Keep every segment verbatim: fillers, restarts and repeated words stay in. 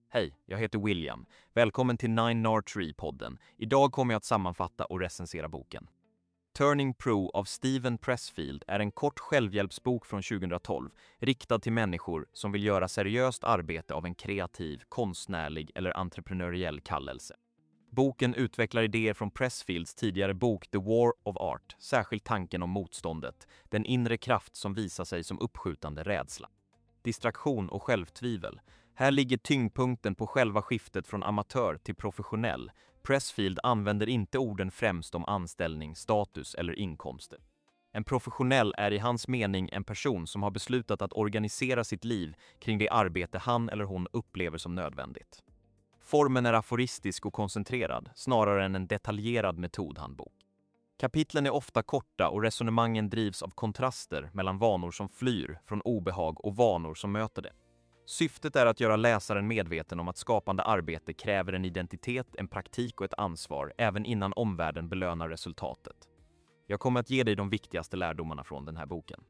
Hej, jag heter William. Välkommen till Nine Nor Tree-podden. Idag kommer jag att sammanfatta och recensera boken. Turning Pro av Steven Pressfield är en kort självhjälpsbok från tjugohundratolv riktad till människor som vill göra seriöst arbete av en kreativ, konstnärlig eller entreprenöriell kallelse. Boken utvecklar idéer från Pressfields tidigare bok The War of Art, särskilt tanken om motståndet, den inre kraft som visar sig som uppskjutande rädsla. Distraktion och självtvivel. Här ligger tyngdpunkten på själva skiftet från amatör till professionell. Pressfield använder inte orden främst om anställning, status eller inkomster. En professionell är i hans mening en person som har beslutat att organisera sitt liv kring det arbete han eller hon upplever som nödvändigt. Formen är aforistisk och koncentrerad, snarare än en detaljerad metodhandbok. Kapitlen är ofta korta och resonemangen drivs av kontraster mellan vanor som flyr från obehag och vanor som möter det. Syftet är att göra läsaren medveten om att skapande arbete kräver en identitet, en praktik och ett ansvar även innan omvärlden belönar resultatet. Jag kommer att ge dig de viktigaste lärdomarna från den här boken.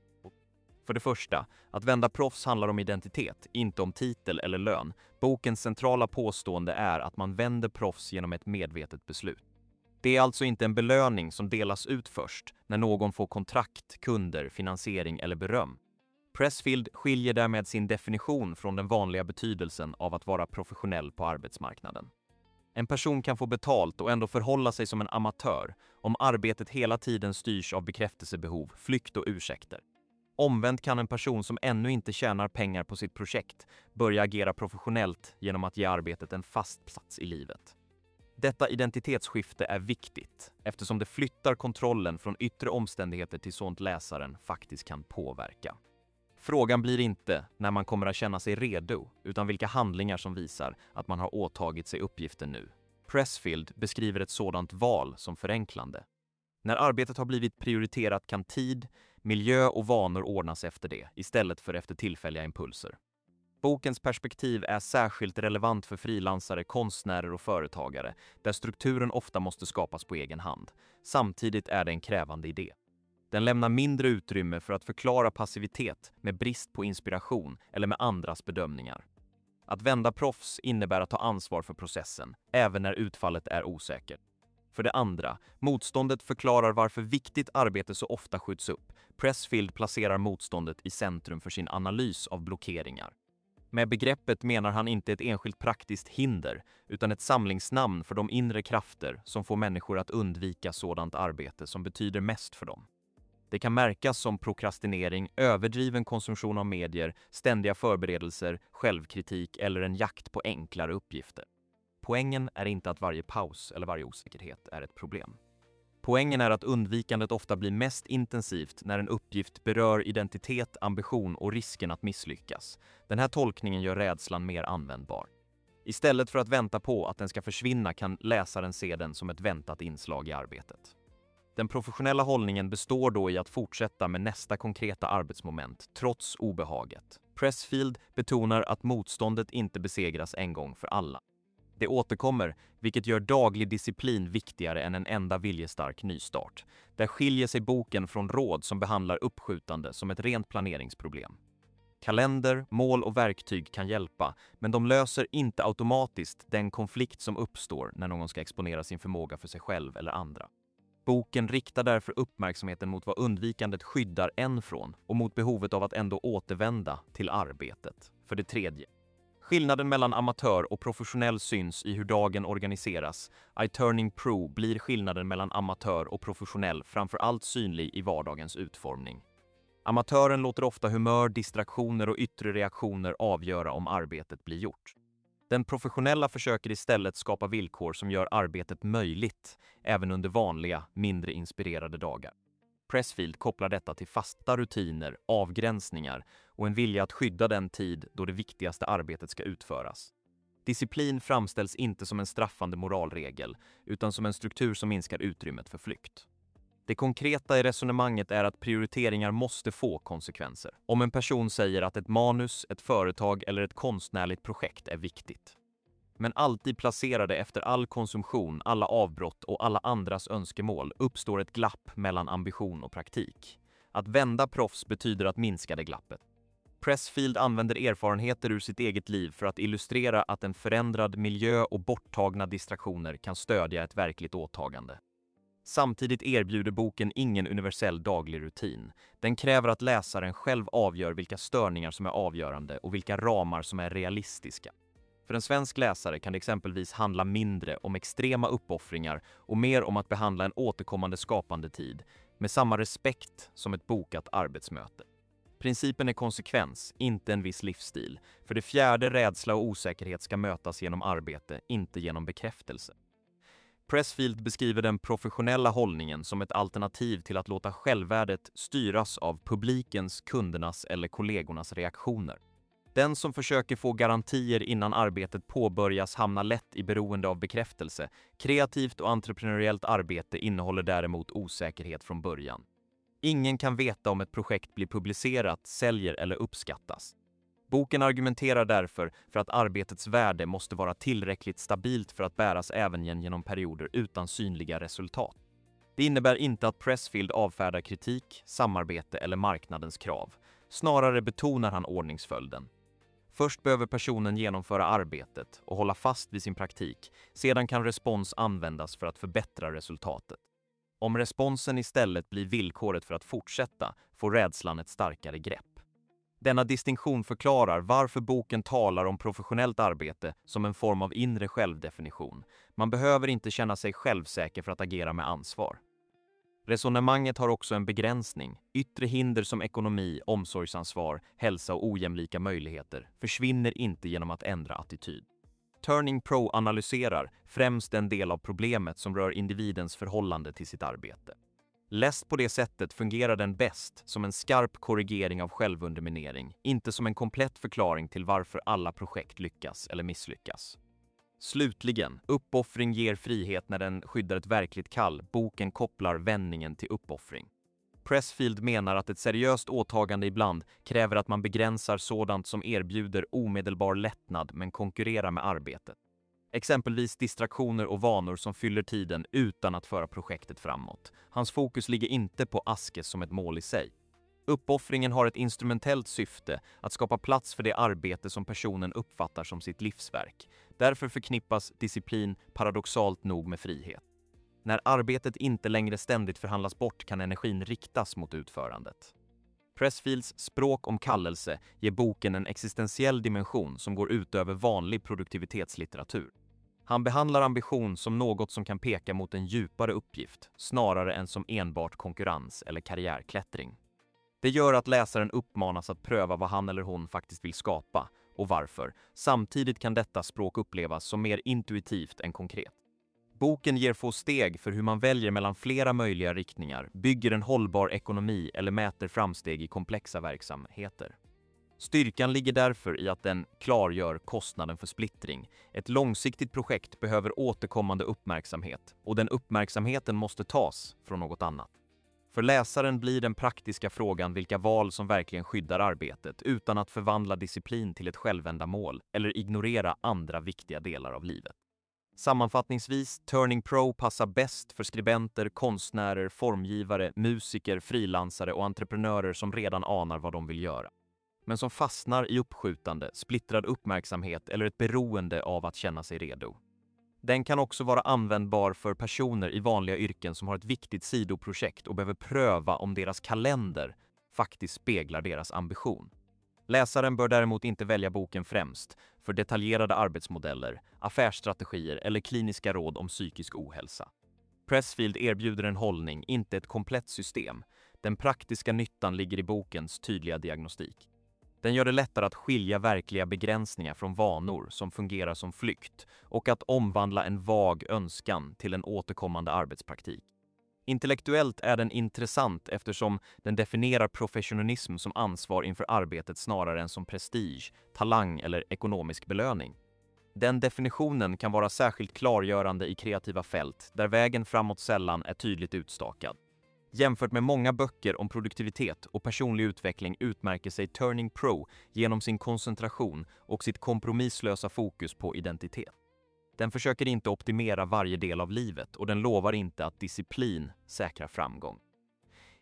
För det första, att vända proffs handlar om identitet, inte om titel eller lön. Bokens centrala påstående är att man vänder proffs genom ett medvetet beslut. Det är alltså inte en belöning som delas ut först när någon får kontrakt, kunder, finansiering eller beröm. Pressfield skiljer därmed sin definition från den vanliga betydelsen av att vara professionell på arbetsmarknaden. En person kan få betalt och ändå förhålla sig som en amatör om arbetet hela tiden styrs av bekräftelsebehov, flykt och ursäkter. Omvänt kan en person som ännu inte tjänar pengar på sitt projekt börja agera professionellt genom att ge arbetet en fast plats i livet. Detta identitetsskifte är viktigt eftersom det flyttar kontrollen från yttre omständigheter till sånt läsaren faktiskt kan påverka. Frågan blir inte när man kommer att känna sig redo, utan vilka handlingar som visar att man har åtagit sig uppgiften nu. Pressfield beskriver ett sådant val som förenklande. När arbetet har blivit prioriterat kan tid, miljö och vanor ordnas efter det, istället för efter tillfälliga impulser. Bokens perspektiv är särskilt relevant för frilansare, konstnärer och företagare, där strukturen ofta måste skapas på egen hand. Samtidigt är det en krävande idé. Den lämnar mindre utrymme för att förklara passivitet med brist på inspiration eller med andras bedömningar. Att vända proffs innebär att ta ansvar för processen, även när utfallet är osäkert. För det andra, motståndet förklarar varför viktigt arbete så ofta skjuts upp. Pressfield placerar motståndet i centrum för sin analys av blockeringar. Med begreppet menar han inte ett enskilt praktiskt hinder, utan ett samlingsnamn för de inre krafter som får människor att undvika sådant arbete som betyder mest för dem. Det kan märkas som prokrastinering, överdriven konsumtion av medier, ständiga förberedelser, självkritik eller en jakt på enklare uppgifter. Poängen är inte att varje paus eller varje osäkerhet är ett problem. Poängen är att undvikandet ofta blir mest intensivt när en uppgift berör identitet, ambition och risken att misslyckas. Den här tolkningen gör rädslan mer användbar. Istället för att vänta på att den ska försvinna kan läsaren se den som ett väntat inslag i arbetet. Den professionella hållningen består då i att fortsätta med nästa konkreta arbetsmoment, trots obehaget. Pressfield betonar att motståndet inte besegras en gång för alla. Det återkommer, vilket gör daglig disciplin viktigare än en enda viljestark nystart. Där skiljer sig boken från råd som behandlar uppskjutande som ett rent planeringsproblem. Kalender, mål och verktyg kan hjälpa, men de löser inte automatiskt den konflikt som uppstår när någon ska exponera sin förmåga för sig själv eller andra. Boken riktar därför uppmärksamheten mot vad undvikandet skyddar en från och mot behovet av att ändå återvända till arbetet. För det tredje. Skillnaden mellan amatör och professionell syns i hur dagen organiseras. I Turning Pro blir skillnaden mellan amatör och professionell framför allt synlig i vardagens utformning. Amatören låter ofta humör, distraktioner och yttre reaktioner avgöra om arbetet blir gjort. Den professionella försöker istället skapa villkor som gör arbetet möjligt, även under vanliga, mindre inspirerade dagar. Pressfield kopplar detta till fasta rutiner, avgränsningar och en vilja att skydda den tid då det viktigaste arbetet ska utföras. Disciplin framställs inte som en straffande moralregel, utan som en struktur som minskar utrymmet för flykt. Det konkreta i resonemanget är att prioriteringar måste få konsekvenser. Om en person säger att ett manus, ett företag eller ett konstnärligt projekt är viktigt. Men alltid placerade efter all konsumtion, alla avbrott och alla andras önskemål uppstår ett glapp mellan ambition och praktik. Att vända proffs betyder att minska det glappet. Pressfield använder erfarenheter ur sitt eget liv för att illustrera att en förändrad miljö och borttagna distraktioner kan stödja ett verkligt åtagande. Samtidigt erbjuder boken ingen universell daglig rutin. Den kräver att läsaren själv avgör vilka störningar som är avgörande och vilka ramar som är realistiska. För en svensk läsare kan det exempelvis handla mindre om extrema uppoffringar och mer om att behandla en återkommande skapande tid med samma respekt som ett bokat arbetsmöte. Principen är konsekvens, inte en viss livsstil. För det fjärde, rädsla och osäkerhet ska mötas genom arbete, inte genom bekräftelse. Pressfield beskriver den professionella hållningen som ett alternativ till att låta självvärdet styras av publikens, kundernas eller kollegornas reaktioner. Den som försöker få garantier innan arbetet påbörjas hamnar lätt i beroende av bekräftelse. Kreativt och entreprenöriellt arbete innehåller däremot osäkerhet från början. Ingen kan veta om ett projekt blir publicerat, säljer eller uppskattas. Boken argumenterar därför för att arbetets värde måste vara tillräckligt stabilt för att bäras även genom perioder utan synliga resultat. Det innebär inte att Pressfield avfärdar kritik, samarbete eller marknadens krav. Snarare betonar han ordningsföljden. Först behöver personen genomföra arbetet och hålla fast vid sin praktik. Sedan kan respons användas för att förbättra resultatet. Om responsen istället blir villkoret för att fortsätta, får rädslan ett starkare grepp. Denna distinktion förklarar varför boken talar om professionellt arbete som en form av inre självdefinition. Man behöver inte känna sig självsäker för att agera med ansvar. Resonemanget har också en begränsning. Yttre hinder som ekonomi, omsorgsansvar, hälsa och ojämlika möjligheter försvinner inte genom att ändra attityd. Turning Pro analyserar främst en del av problemet som rör individens förhållande till sitt arbete. Läst på det sättet fungerar den bäst som en skarp korrigering av självunderminering, inte som en komplett förklaring till varför alla projekt lyckas eller misslyckas. Slutligen, uppoffring ger frihet när den skyddar ett verkligt kall. Boken kopplar vändningen till uppoffring. Pressfield menar att ett seriöst åtagande ibland kräver att man begränsar sådant som erbjuder omedelbar lättnad men konkurrerar med arbetet. Exempelvis distraktioner och vanor som fyller tiden utan att föra projektet framåt. Hans fokus ligger inte på askes som ett mål i sig. Uppoffringen har ett instrumentellt syfte att skapa plats för det arbete som personen uppfattar som sitt livsverk. Därför förknippas disciplin paradoxalt nog med frihet. När arbetet inte längre ständigt förhandlas bort kan energin riktas mot utförandet. Pressfields språk om kallelse ger boken en existentiell dimension som går utöver vanlig produktivitetslitteratur. Han behandlar ambition som något som kan peka mot en djupare uppgift, snarare än som enbart konkurrens eller karriärklättring. Det gör att läsaren uppmanas att pröva vad han eller hon faktiskt vill skapa och varför. Samtidigt kan detta språk upplevas som mer intuitivt än konkret. Boken ger få steg för hur man väljer mellan flera möjliga riktningar, bygger en hållbar ekonomi eller mäter framsteg i komplexa verksamheter. Styrkan ligger därför i att den klargör kostnaden för splittring. Ett långsiktigt projekt behöver återkommande uppmärksamhet och den uppmärksamheten måste tas från något annat. För läsaren blir den praktiska frågan vilka val som verkligen skyddar arbetet utan att förvandla disciplin till ett självändamål eller ignorera andra viktiga delar av livet. Sammanfattningsvis, Turning Pro passar bäst för skribenter, konstnärer, formgivare, musiker, frilansare och entreprenörer som redan anar vad de vill göra. Men som fastnar i uppskjutande, splittrad uppmärksamhet eller ett beroende av att känna sig redo. Den kan också vara användbar för personer i vanliga yrken som har ett viktigt sidoprojekt och behöver pröva om deras kalender faktiskt speglar deras ambition. Läsaren bör däremot inte välja boken främst för detaljerade arbetsmodeller, affärsstrategier eller kliniska råd om psykisk ohälsa. Pressfield erbjuder en hållning, inte ett komplett system. Den praktiska nyttan ligger i bokens tydliga diagnostik. Den gör det lättare att skilja verkliga begränsningar från vanor som fungerar som flykt och att omvandla en vag önskan till en återkommande arbetspraktik. Intellektuellt är den intressant eftersom den definierar professionism som ansvar inför arbetet snarare än som prestige, talang eller ekonomisk belöning. Den definitionen kan vara särskilt klargörande i kreativa fält där vägen framåt sällan är tydligt utstakad. Jämfört med många böcker om produktivitet och personlig utveckling utmärker sig Turning Pro genom sin koncentration och sitt kompromisslösa fokus på identitet. Den försöker inte optimera varje del av livet och den lovar inte att disciplin säkrar framgång.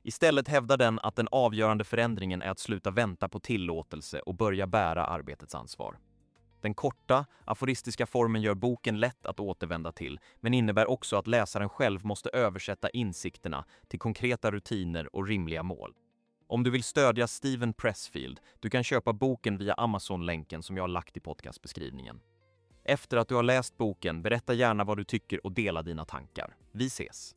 Istället hävdar den att den avgörande förändringen är att sluta vänta på tillåtelse och börja bära arbetets ansvar. Den korta, aforistiska formen gör boken lätt att återvända till, men innebär också att läsaren själv måste översätta insikterna till konkreta rutiner och rimliga mål. Om du vill stödja Steven Pressfield, du kan köpa boken via Amazon-länken som jag har lagt i podcastbeskrivningen. Efter att du har läst boken, berätta gärna vad du tycker och dela dina tankar. Vi ses!